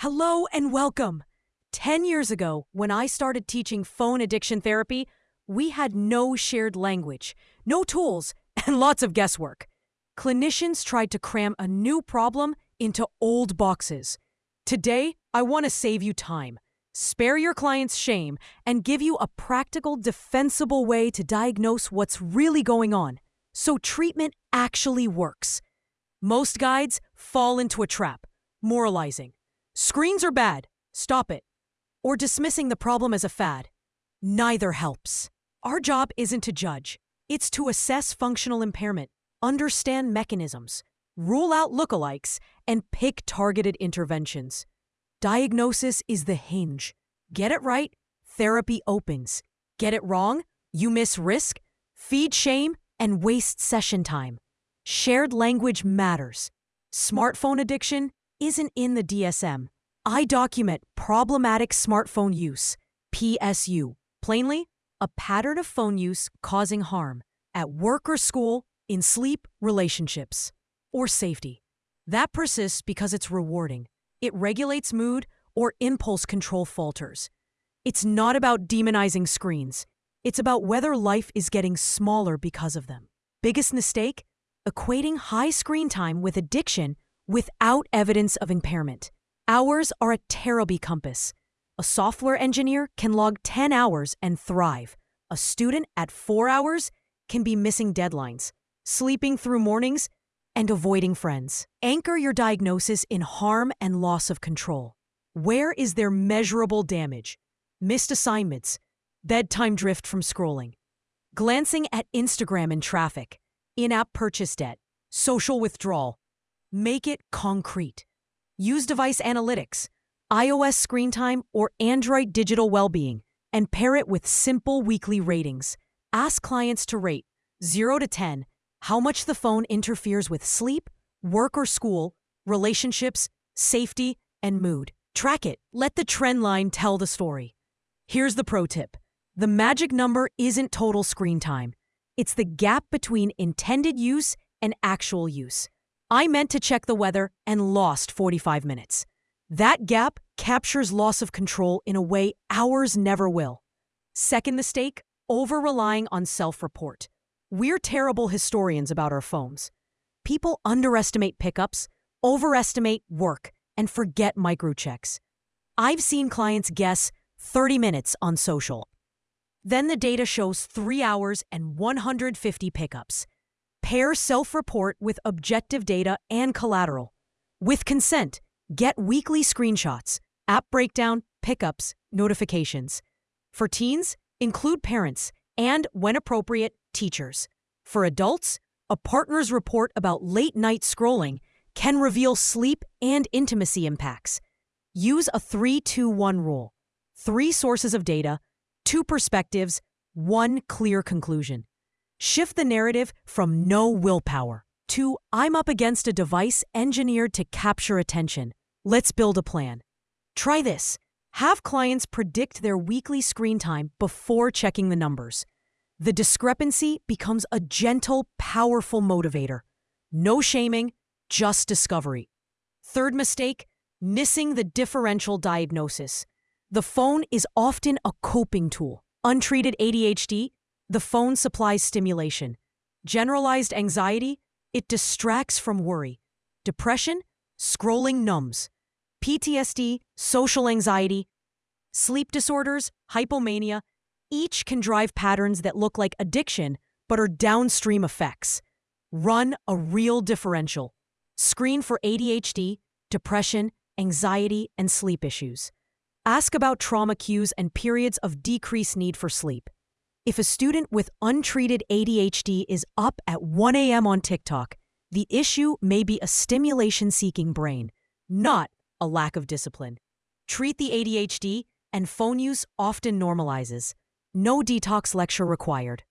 Hello and welcome. 10 years ago, when I started teaching phone addiction therapy, we had no shared language, no tools, and lots of guesswork. Clinicians tried to cram a new problem into old boxes. Today, I want to save you time, spare your clients shame, and give you a practical, defensible way to diagnose what's really going on, so treatment actually works. Most guides fall into a trap, moralizing. Screens are bad, stop it. Or dismissing the problem as a fad. Neither helps. Our job isn't to judge. It's to assess functional impairment, understand mechanisms, rule out lookalikes, and pick targeted interventions. Diagnosis is the hinge. Get it right, therapy opens. Get it wrong, you miss risk, feed shame, and waste session time. Shared language matters. Smartphone addiction isn't in the DSM. I document problematic smartphone use, PSU. Plainly, a pattern of phone use causing harm at work or school, in sleep, relationships, or safety. That persists because it's rewarding. It regulates mood or impulse control falters. It's not about demonizing screens. It's about whether life is getting smaller because of them. Biggest mistake? Equating high screen time with addiction without evidence of impairment. Hours are a terrible compass. A software engineer can log 10 hours and thrive. A student at 4 hours can be missing deadlines, sleeping through mornings, and avoiding friends. Anchor your diagnosis in harm and loss of control. Where is there measurable damage? Missed assignments, bedtime drift from scrolling, glancing at Instagram in traffic, in-app purchase debt, social withdrawal. Make it concrete. Use device analytics, iOS screen time, or Android digital well-being, and pair it with simple weekly ratings. Ask clients to rate 0 to 10 how much the phone interferes with sleep, work or school, relationships, safety, and mood. Track it. Let the trend line tell the story. Here's the pro tip. The magic number isn't total screen time. It's the gap between intended use and actual use. I meant to check the weather and lost 45 minutes. That gap captures loss of control in a way hours never will. Second mistake, over-relying on self-report. We're terrible historians about our phones. People underestimate pickups, overestimate work, and forget microchecks. I've seen clients guess 30 minutes on social. Then the data shows 3 hours and 150 pickups. Pair self-report with objective data and collateral. With consent, get weekly screenshots, app breakdown, pickups, notifications. For teens, include parents and, when appropriate, teachers. For adults, a partner's report about late-night scrolling can reveal sleep and intimacy impacts. Use a 3-2-1 rule. 3 sources of data, 2 perspectives, 1 clear conclusion. Shift the narrative from no willpower to I'm up against a device engineered to capture attention. Let's build a plan. Try this. Have clients predict their weekly screen time before checking the numbers. The discrepancy becomes a gentle, powerful motivator. No shaming, just discovery. Third mistake, missing the differential diagnosis. The phone is often a coping tool. Untreated ADHD, the phone supplies stimulation. Generalized anxiety, it distracts from worry. Depression, scrolling numbs. PTSD, social anxiety. Sleep disorders, hypomania, each can drive patterns that look like addiction but are downstream effects. Run a real differential. Screen for ADHD, depression, anxiety, and sleep issues. Ask about trauma cues and periods of decreased need for sleep. If a student with untreated ADHD is up at 1 a.m. on TikTok, the issue may be a stimulation-seeking brain, not a lack of discipline. Treat the ADHD, and phone use often normalizes. No detox lecture required.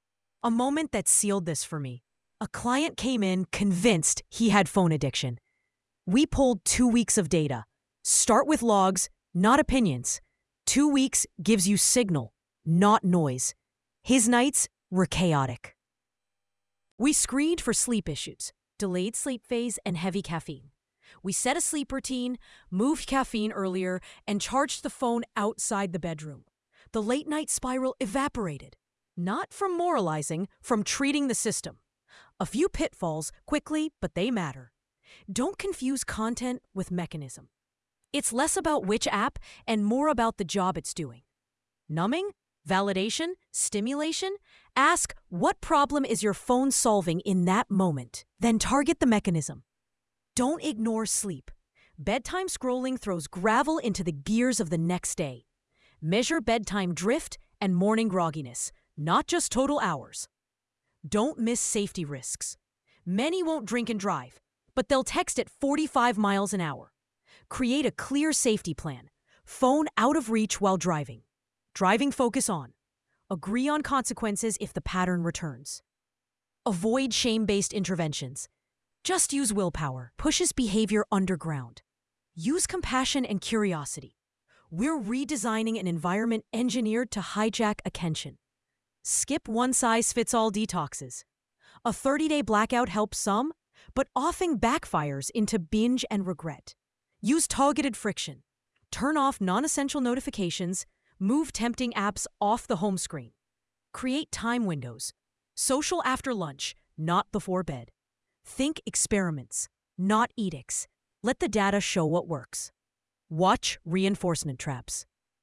A moment that sealed this for me. A client came in convinced he had phone addiction. We pulled 2 weeks of data. Start with logs, not opinions. 2 weeks gives you signal, not noise. His nights were chaotic. We screened for sleep issues, delayed sleep phase, and heavy caffeine. We set a sleep routine, moved caffeine earlier, and charged the phone outside the bedroom. The late night spiral evaporated. Not from moralizing, from treating the system. A few pitfalls, quickly, but they matter. Don't confuse content with mechanism. It's less about which app and more about the job it's doing. Numbing? Validation? Stimulation? Ask, what problem is your phone solving in that moment? Then target the mechanism. Don't ignore sleep. Bedtime scrolling throws gravel into the gears of the next day. Measure bedtime drift and morning grogginess, not just total hours. Don't miss safety risks. Many won't drink and drive, but they'll text at 45 miles an hour. Create a clear safety plan. Phone out of reach while driving. Driving focus on. Agree on consequences if the pattern returns. Avoid shame-based interventions. Just use willpower. Pushes behavior underground. Use compassion and curiosity. We're redesigning an environment engineered to hijack attention. Skip one-size-fits-all detoxes. A 30-day blackout helps some, but often backfires into binge and regret. Use targeted friction. Turn off non-essential notifications. Move tempting apps off the home screen. Create time windows. Social after lunch, not before bed. Think experiments, not edicts. Let the data show what works. Watch reinforcement traps.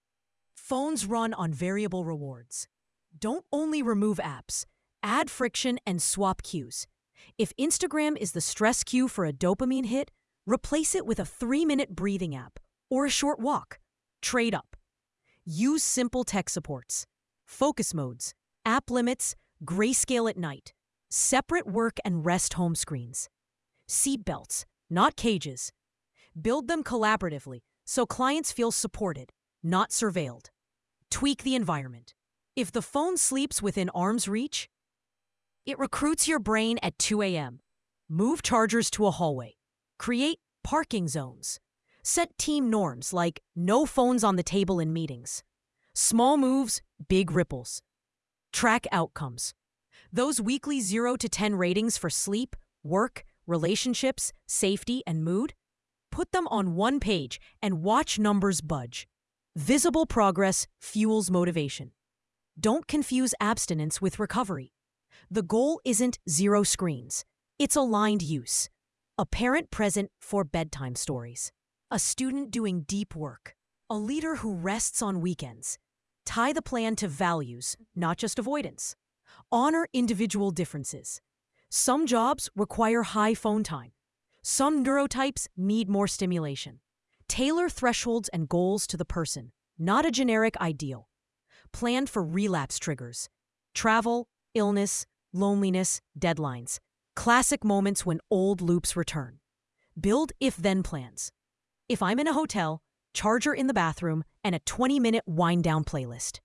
Phones run on variable rewards. Don't only remove apps. Add friction and swap cues. If Instagram is the stress cue for a dopamine hit, replace it with a 3-minute breathing app or a short walk. Trade up. Use simple tech supports. Focus modes, app limits, grayscale at night. Separate work and rest home screens. Seat belts, not cages. Build them collaboratively so clients feel supported, not surveilled. Tweak the environment. If the phone sleeps within arm's reach, it recruits your brain at 2 a.m. Move chargers to a hallway. Create parking zones. Set team norms like no phones on the table in meetings. Small moves, big ripples. Track outcomes. Those weekly 0 to 10 ratings for sleep, work, relationships, safety, and mood, put them on one page and watch numbers budge. Visible progress fuels motivation. Don't confuse abstinence with recovery. The goal isn't 0 screens. It's aligned use. A parent present for bedtime stories. A student doing deep work. A leader who rests on weekends. Tie the plan to values, not just avoidance. Honor individual differences. Some jobs require high phone time. Some neurotypes need more stimulation. Tailor thresholds and goals to the person, not a generic ideal. Plan for relapse triggers. Travel, illness, loneliness, deadlines. Classic moments when old loops return. Build if-then plans. If I'm in a hotel, charger in the bathroom, and a 20-minute wind-down playlist.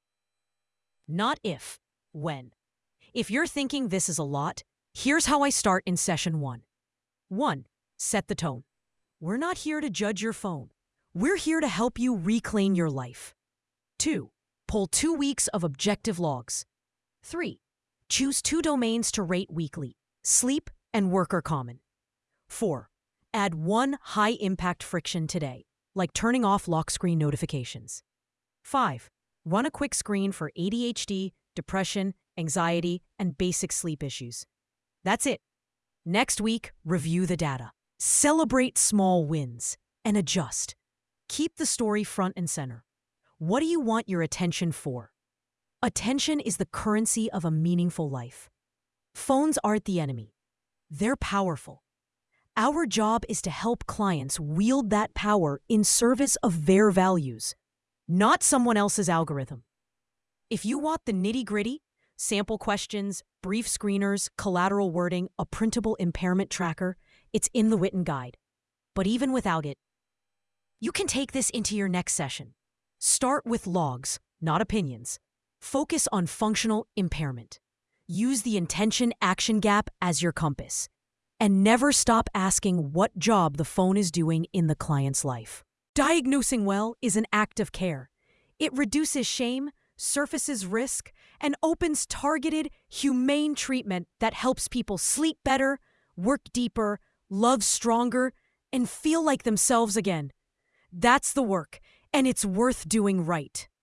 Not if, when. If you're thinking this is a lot, here's how I start in session 1. 1. Set the tone. We're not here to judge your phone. We're here to help you reclaim your life. 2. Pull 2 weeks of objective logs. 3. Choose 2 domains to rate weekly. Sleep and work are common. 4. Add 1 high-impact friction today, like turning off lock screen notifications. 5. Run a quick screen for ADHD, depression, anxiety, and basic sleep issues. That's it. Next week, review the data. Celebrate small wins and adjust. Keep the story front and center. What do you want your attention for? Attention is the currency of a meaningful life. Phones aren't the enemy. They're powerful. Our job is to help clients wield that power in service of their values, not someone else's algorithm. If you want the nitty-gritty, sample questions, brief screeners, collateral wording, a printable impairment tracker, it's in the Witten Guide. But even without it, you can take this into your next session. Start with logs, not opinions. Focus on functional impairment. Use the intention-action gap as your compass. And never stop asking what job the phone is doing in the client's life. Diagnosing well is an act of care. It reduces shame, surfaces risk, and opens targeted, humane treatment that helps people sleep better, work deeper, love stronger, and feel like themselves again. That's the work, and it's worth doing right.